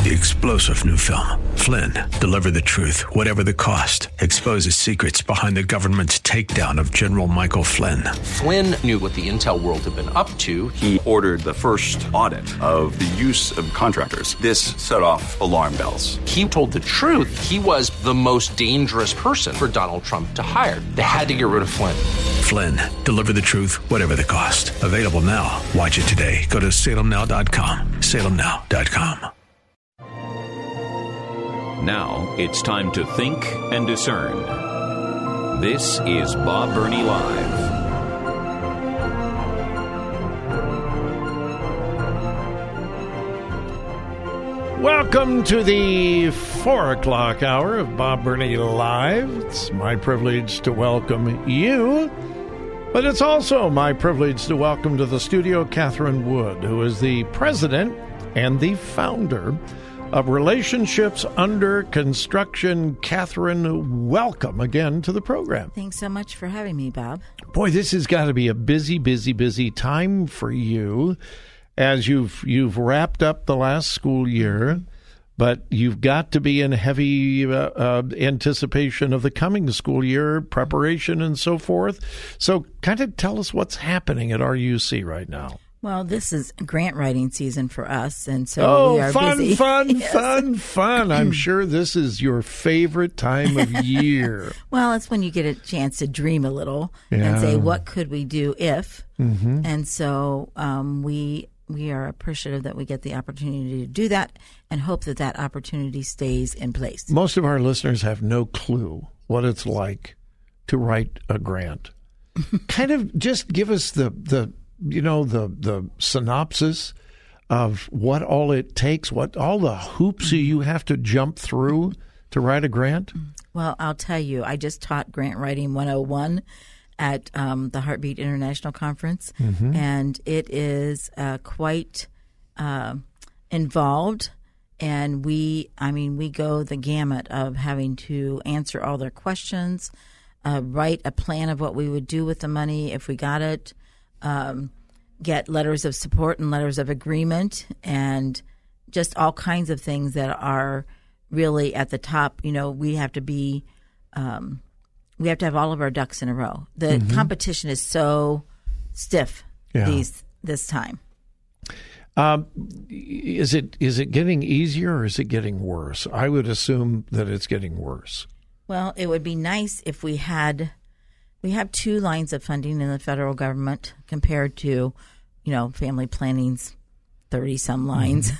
The explosive new film, Flynn, deliver the truth, whatever the cost, exposes secrets behind the government's takedown of General Michael Flynn. Flynn knew what the intel world had been up to. He ordered the first audit of the use of contractors. This set off alarm bells. He told the truth. He was the most dangerous person for Donald Trump to hire. They had to get rid of Flynn. Flynn, deliver the truth, whatever the cost. Available now. Watch it today. Go to salemnow.com. salemnow.com. Now it's time to think and discern. This is Bob Burney Live. Welcome to the 4 o'clock hour of Bob Burney Live. It's my privilege to welcome you, but it's also my privilege to welcome to the studio Catherine Wood, who is the president and the founder of Relationships Under Construction. Catherine, welcome again to the program. Thanks so much for having me, Bob. Boy, this has got to be a busy time for you as you've wrapped up the last school year, but you've got to be in heavy anticipation of the coming school year, preparation and so forth. So kind of tell us what's happening at RUC right now. Well, this is grant writing season for us, and so we are busy. Fun. I'm sure this is your favorite time of year. Well, it's when you get a chance to dream a little and say, what could we do if? Mm-hmm. And so we are appreciative that we get the opportunity to do that and hope that that opportunity stays in place. Most of our listeners have no clue what it's like to write a grant. Kind of just give us the synopsis of what all it takes, what all the hoops you have to jump through to write a grant? Well, I'll tell you, I just taught Grant Writing 101 at the Heartbeat International Conference, and it is quite involved. And we go the gamut of having to answer all their questions, write a plan of what we would do with the money if we got it, get letters of support and letters of agreement, and just all kinds of things that are really at the top. You know, we have to be, we have to have all of our ducks in a row. The competition is so stiff this time. Is it getting easier or is it getting worse? I would assume that it's getting worse. Well, it would be nice if we have 2 lines of funding in the federal government compared to, family planning's 30-some lines.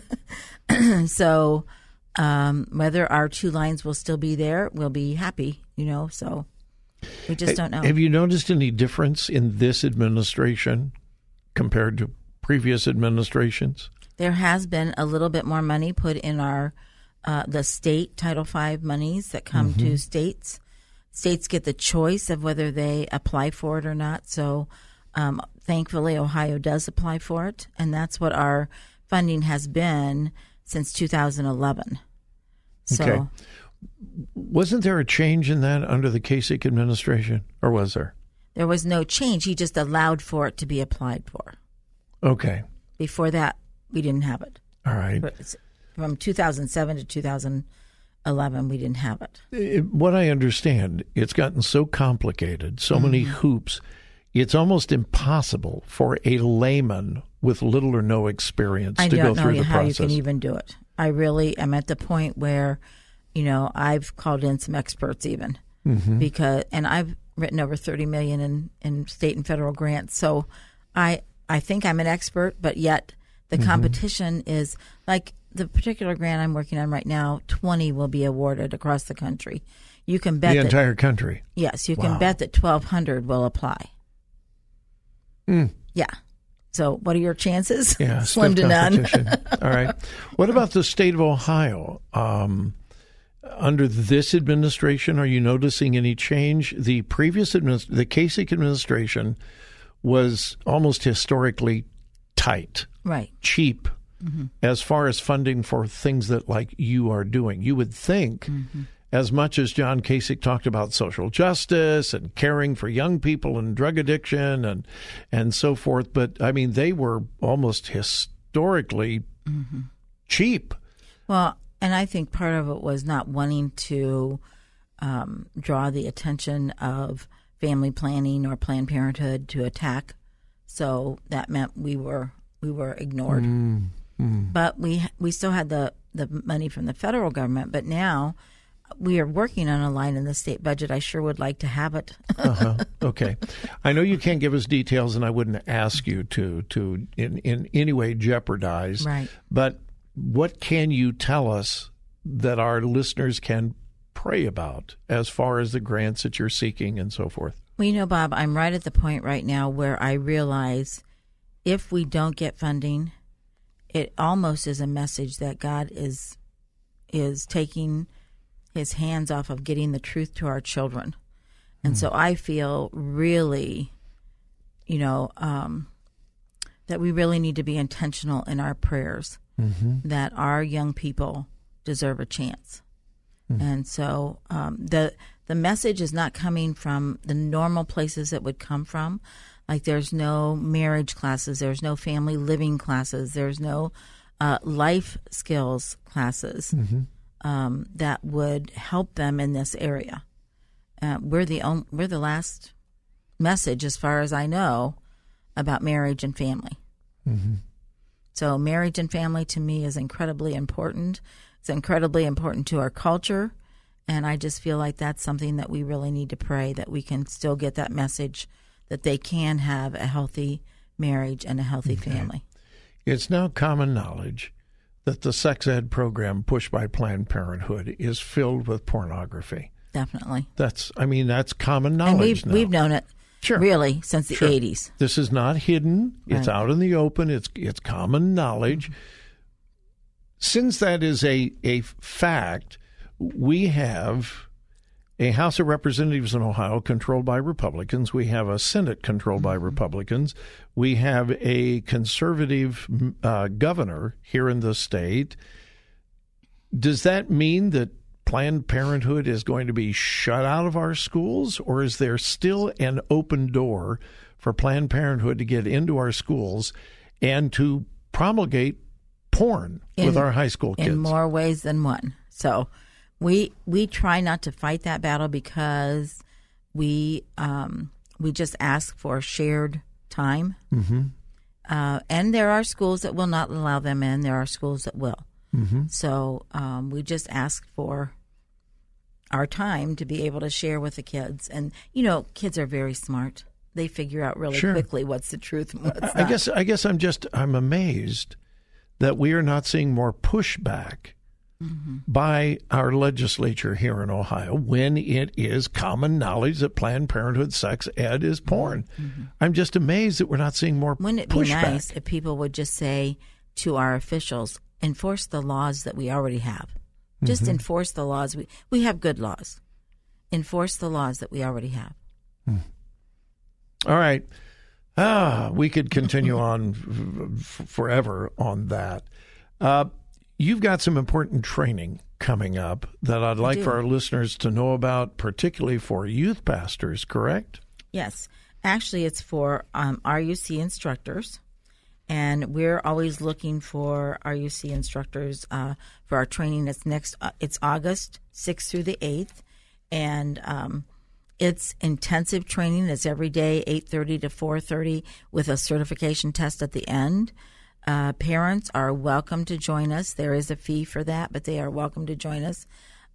So whether our 2 lines will still be there, we'll be happy, so we just don't know. Have you noticed any difference in this administration compared to previous administrations? There has been a little bit more money put in our the state Title V monies that come to states. States get the choice of whether they apply for it or not. So thankfully, Ohio does apply for it, and that's what our funding has been since 2011. So, okay. Wasn't there a change in that under the Kasich administration, or was there? There was no change. He just allowed for it to be applied for. Okay. Before that, we didn't have it. All right. From 2007 to 2011, we didn't have it. What I understand, it's gotten so complicated, so many hoops, it's almost impossible for a layman with little or no experience to go through the process. I don't know how you can even do it. I really am at the point where, I've called in some experts even and I've written over $30 million in state and federal grants. So I think I'm an expert, but yet the competition is like the particular grant I'm working on right now, 20 will be awarded across the country. You can bet the entire country. Yes, you can bet that 1,200 will apply. Yeah. So what are your chances? Yeah, slim to none. All right. What about the state of Ohio? Under this administration, are you noticing any change? The previous the Kasich administration was almost historically tight, right? Cheap, as far as funding for things that like you are doing. You would think, as much as John Kasich talked about social justice and caring for young people and drug addiction and so forth, but I mean they were almost historically cheap. Well, and I think part of it was not wanting to draw the attention of family planning or Planned Parenthood to attack. So that meant we were ignored. But we still had the money from the federal government. But now we are working on a line in the state budget. I sure would like to have it. Okay. I know you can't give us details, and I wouldn't ask you to in any way jeopardize. Right. But what can you tell us that our listeners can pray about as far as the grants that you're seeking and so forth? Well, Bob, I'm right at the point right now where I realize if we don't get funding, it almost is a message that God is taking his hands off of getting the truth to our children. And so I feel really, that we really need to be intentional in our prayers, that our young people deserve a chance. And so the message is not coming from the normal places it would come from. Like there's no marriage classes, there's no family living classes, there's no life skills classes that would help them in this area. We're the last message, as far as I know, about marriage and family. So marriage and family to me is incredibly important. It's incredibly important to our culture, and I just feel like that's something that we really need to pray that we can still get that message that they can have a healthy marriage and a healthy family. It's now common knowledge that the sex ed program pushed by Planned Parenthood is filled with pornography. Definitely. That's common knowledge and now. We've known it really since the 80s. This is not hidden. It's out in the open. It's common knowledge. Since that is a fact, we have a House of Representatives in Ohio controlled by Republicans. We have a Senate controlled by Republicans. We have a conservative governor here in the state. Does that mean that Planned Parenthood is going to be shut out of our schools, or is there still an open door for Planned Parenthood to get into our schools and to promulgate porn with our high school kids? In more ways than one. So we try not to fight that battle because we just ask for shared time. And there are schools that will not allow them in. There are schools that will. So we just ask for our time to be able to share with the kids. And, kids are very smart. They figure out really quickly what's the truth and what's not. I guess I'm amazed that we are not seeing more pushback by our legislature here in Ohio when it is common knowledge that Planned Parenthood sex ed is porn. I'm just amazed that we're not seeing more pushback. Wouldn't it be nice if people would just say to our officials, enforce the laws that we already have. Just enforce the laws. We have good laws. Enforce the laws that we already have. All right. We could continue on forever on that. You've got some important training coming up that I'd like for our listeners to know about, particularly for youth pastors, correct? Yes. Actually, it's for RUC instructors. And we're always looking for RUC instructors for our training. It's August 6th through the 8th. And it's intensive training. It's every day, 8:30 to 4:30, with a certification test at the end. Parents are welcome to join us. There is a fee for that, but they are welcome to join us.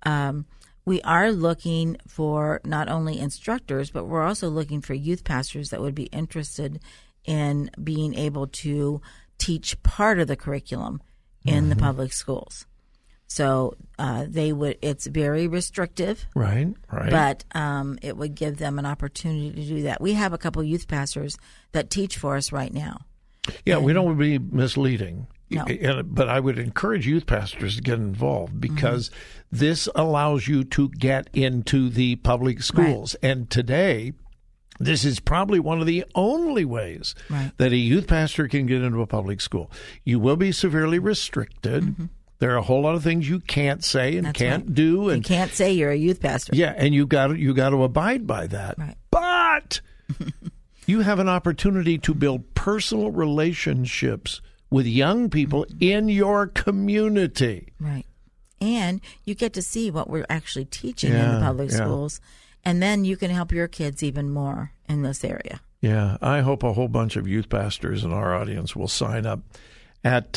We are looking for not only instructors, but we're also looking for youth pastors that would be interested in being able to teach part of the curriculum in the public schools. So it's very restrictive. Right. But it would give them an opportunity to do that. We have a couple youth pastors that teach for us right now. Yeah, we don't want to be misleading. No. But I would encourage youth pastors to get involved because this allows you to get into the public schools. Right. And today, this is probably one of the only ways that a youth pastor can get into a public school. You will be severely restricted. There are a whole lot of things you can't say and can't do. And you can't say you're a youth pastor. Yeah, and you got to abide by that. Right. But you have an opportunity to build personal relationships with young people in your community. Right. And you get to see what we're actually teaching in the public schools. And then you can help your kids even more in this area. Yeah, I hope a whole bunch of youth pastors in our audience will sign up at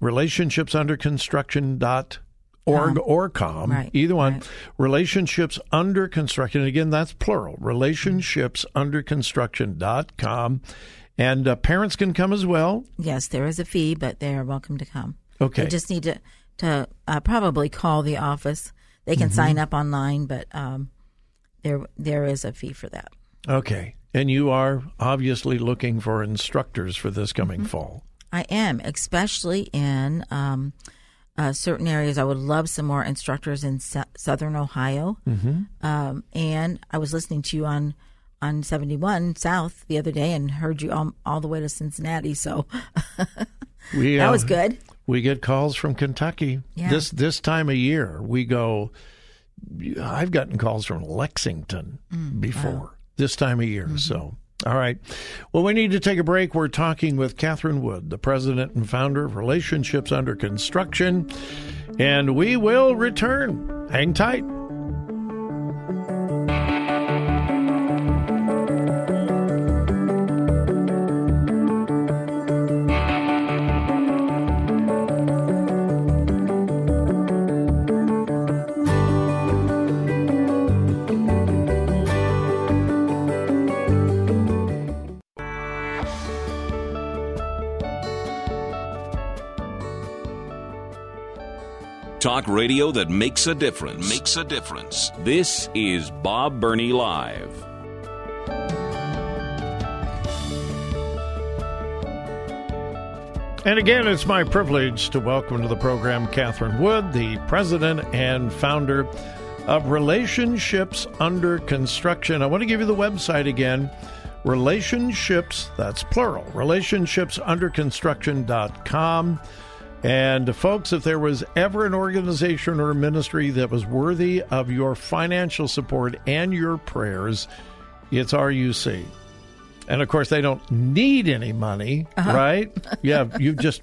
relationshipsunderconstruction.org or com. Right, Either one. right. Relationships Under Construction. Again, that's plural. Relationshipsunderconstruction.com. And parents can come as well. Yes, there is a fee, but they are welcome to come. Okay. They just need to probably call the office. They can sign up online, but there is a fee for that. Okay. And you are obviously looking for instructors for this coming fall. I am, especially in certain areas. I would love some more instructors in Southern Ohio. And I was listening to you on 71 South the other day and heard you all the way to Cincinnati. So that was good. We get calls from Kentucky. Yeah. This time of year, we go. I've gotten calls from Lexington before this time of year. So, all right. Well, we need to take a break. We're talking with Catherine Wood, the president and founder of Relationships Under Construction, and we will return. Hang tight. Talk radio that makes a difference. This is Bob Burney Live. And again, it's my privilege to welcome to the program Catherine Wood, the president and founder of Relationships Under Construction. I want to give you the website again. Relationships, that's plural, relationshipsunderconstruction.com. And folks, if there was ever an organization or a ministry that was worthy of your financial support and your prayers, it's RUC. And of course, they don't need any money, right? Yeah, you just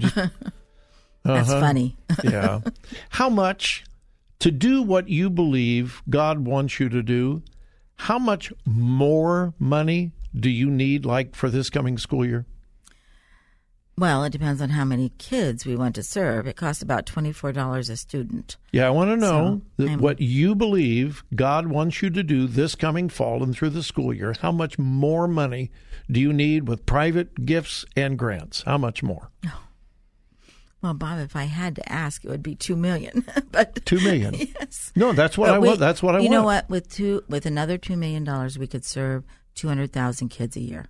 That's funny. yeah. How much to do what you believe God wants you to do? How much more money do you need, like for this coming school year? Well, it depends on how many kids we want to serve. It costs about $24 a student. Yeah, I want to know what you believe God wants you to do this coming fall and through the school year. How much more money do you need with private gifts and grants? How much more? Well, Bob, if I had to ask, it would be $2 million. But $2 million. Yes. No, that's what I want. That's what I want. You know what? With another $2 million, we could serve 200,000 kids a year.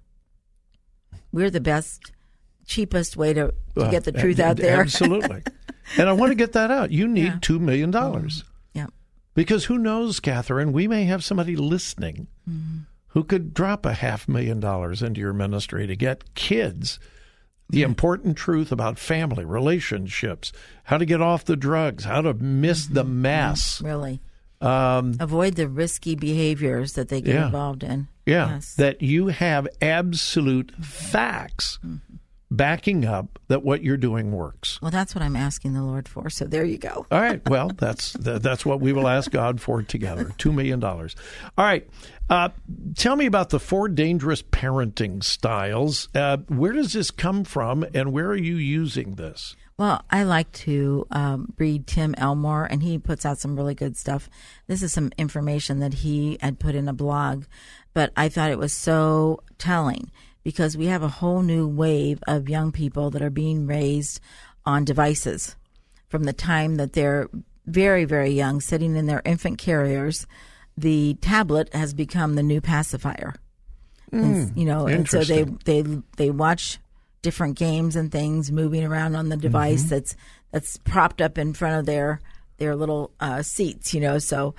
We're the best, cheapest way to get the truth out there. Absolutely. And I want to get that out. You need $2 million. Yeah. Because who knows, Catherine, we may have somebody listening who could drop $500,000 into your ministry to get kids the important truth about family, relationships, how to get off the drugs, how to miss the mess. Really. Avoid the risky behaviors that they get involved in. Yeah. Yes. That you have absolute facts backing up that what you're doing works. Well, that's what I'm asking the Lord for. So there you go. All right. Well, that's what we will ask God for together. $2 million. All right. Tell me about the 4 dangerous parenting styles. Where does this come from, and where are you using this? Well, I like to read Tim Elmore, and he puts out some really good stuff. This is some information that he had put in a blog, but I thought it was so telling because we have a whole new wave of young people that are being raised on devices from the time that they're very, very young, sitting in their infant carriers. The tablet has become the new pacifier. And, and so they watch different games and things moving around on the device that's propped up in front of their little seats, So,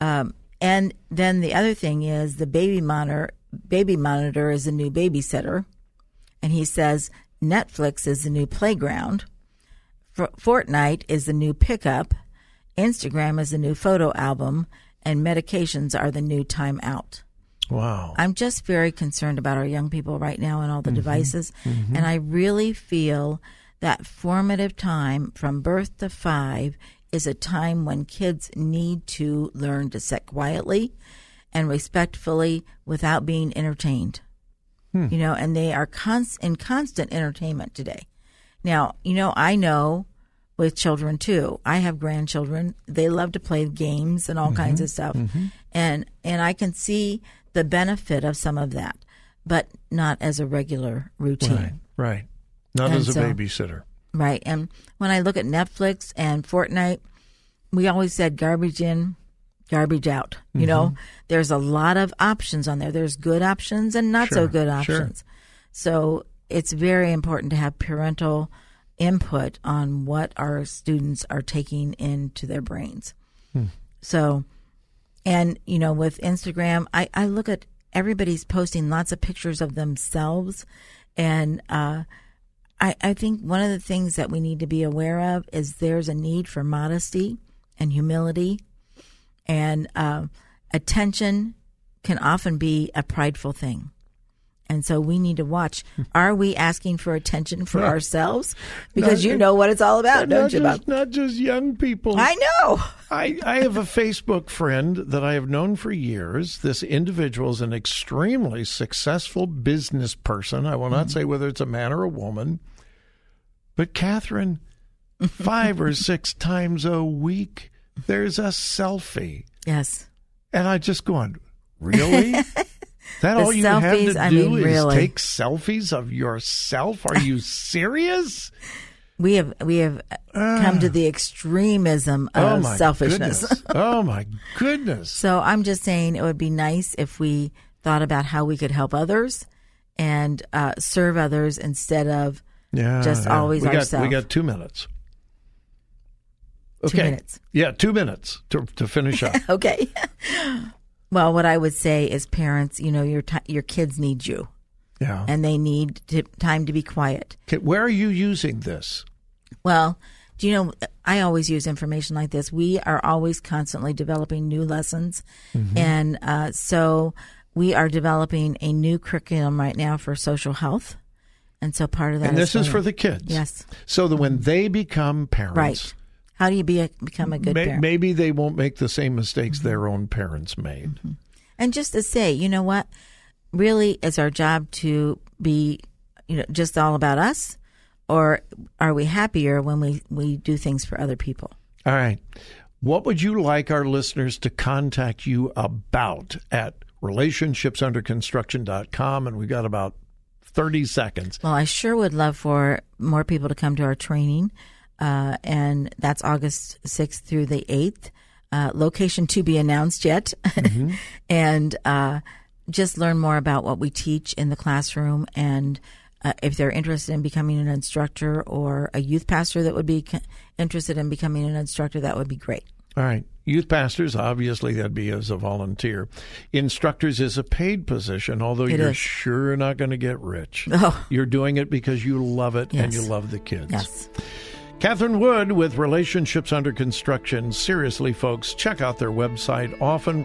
and then the other thing is the baby monitor is the new babysitter, and he says Netflix is the new playground, Fortnite is the new pickup, Instagram is the new photo album, and medications are the new time out. Wow. I'm just very concerned about our young people right now and all the devices. And I really feel that formative time from birth to 5 is a time when kids need to learn to sit quietly and respectfully without being entertained. And they are in constant entertainment today. Now, I know with children too. I have grandchildren. They love to play games and all kinds of stuff. And I can see the benefit of some of that, but not as a regular routine. Right. Not as a babysitter. Right. And when I look at Netflix and Fortnite, we always said garbage in, garbage out. There's a lot of options on there. There's good options and not so good options. So it's very important to have parental input on what our students are taking into their brains. So, and, with Instagram, I look at everybody's posting lots of pictures of themselves. And I think one of the things that we need to be aware of is there's a need for modesty and humility. And attention can often be a prideful thing. And so we need to watch. Are we asking for attention for ourselves? Because you know what it's all about, don't you, Bob? Not just young people. I know. I have a Facebook friend that I have known for years. This individual is an extremely successful business person. I will not say whether it's a man or a woman. But, Catherine, 5 or 6 times a week, there's a selfie. Yes. And I just going, really? That all you have to do is take selfies of yourself? Are you serious? We have come to the extremism of selfishness. Oh, my goodness. So I'm just saying it would be nice if we thought about how we could help others and serve others instead of always ourselves. We got 2 minutes. Okay. 2 minutes. Yeah, 2 minutes to finish up. Okay. Well, what I would say is parents, your kids need you. Yeah. And they need time to be quiet. Okay, where are you using this? Well, I always use information like this. We are always constantly developing new lessons. And so we are developing a new curriculum right now for social health. And so part of that and this is for the kids. Yes. So that when they become parents. Right. How do you become a good parent? Maybe they won't make the same mistakes their own parents made. And just to say, you know what? Really, it's our job to be, just all about us? Or are we happier when we do things for other people? All right. What would you like our listeners to contact you about at relationshipsunderconstruction.com? And we've got about 30 seconds. Well, I sure would love for more people to come to our training. And that's August 6th through the 8th. Location to be announced yet. And just learn more about what we teach in the classroom. And if they're interested in becoming an instructor or a youth pastor that would be interested in becoming an instructor, that would be great. All right. Youth pastors, obviously, that'd be as a volunteer. Instructors is a paid position, although you're sure not going to get rich. Oh. You're doing it because you love it and you love the kids. Yes. Catherine Wood with Relationships Under Construction. Seriously, folks, check out their website often,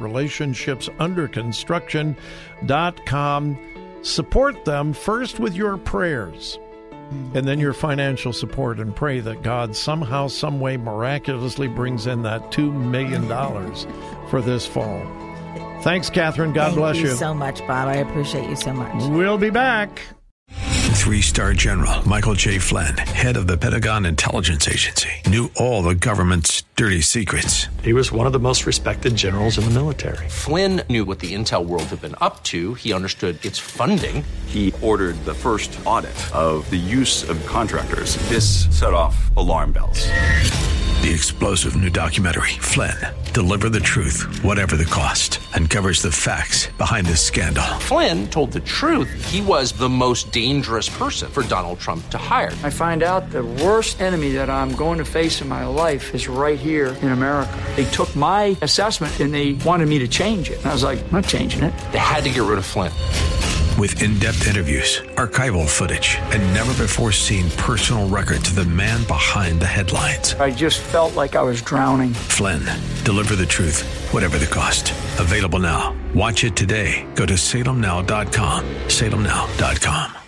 relationshipsunderconstruction.com. Support them first with your prayers and then your financial support, and pray that God somehow, some way, miraculously brings in that $2 million for this fall. Thanks, Catherine. God bless you. Thank you so much, Bob. I appreciate you so much. We'll be back. 3-star General Michael J. Flynn, head of the Pentagon Intelligence Agency, knew all the government's dirty secrets. He was one of the most respected generals in the military. Flynn knew what the intel world had been up to. He understood its funding. He ordered the first audit of the use of contractors. This set off alarm bells. The explosive new documentary, Flynn, Deliver the Truth, Whatever the Cost, uncovers the facts behind this scandal. Flynn told the truth. He was the most dangerous person for Donald Trump to hire. I find out the worst enemy that I'm going to face in my life is right here in America. They took my assessment and they wanted me to change it. And I was like, I'm not changing it. They had to get rid of Flynn. With in-depth interviews, archival footage, and never-before-seen personal records of the man behind the headlines. I just felt like I was drowning. Flynn, Deliver the Truth, Whatever the Cost. Available now. Watch it today. Go to salemnow.com. salemnow.com.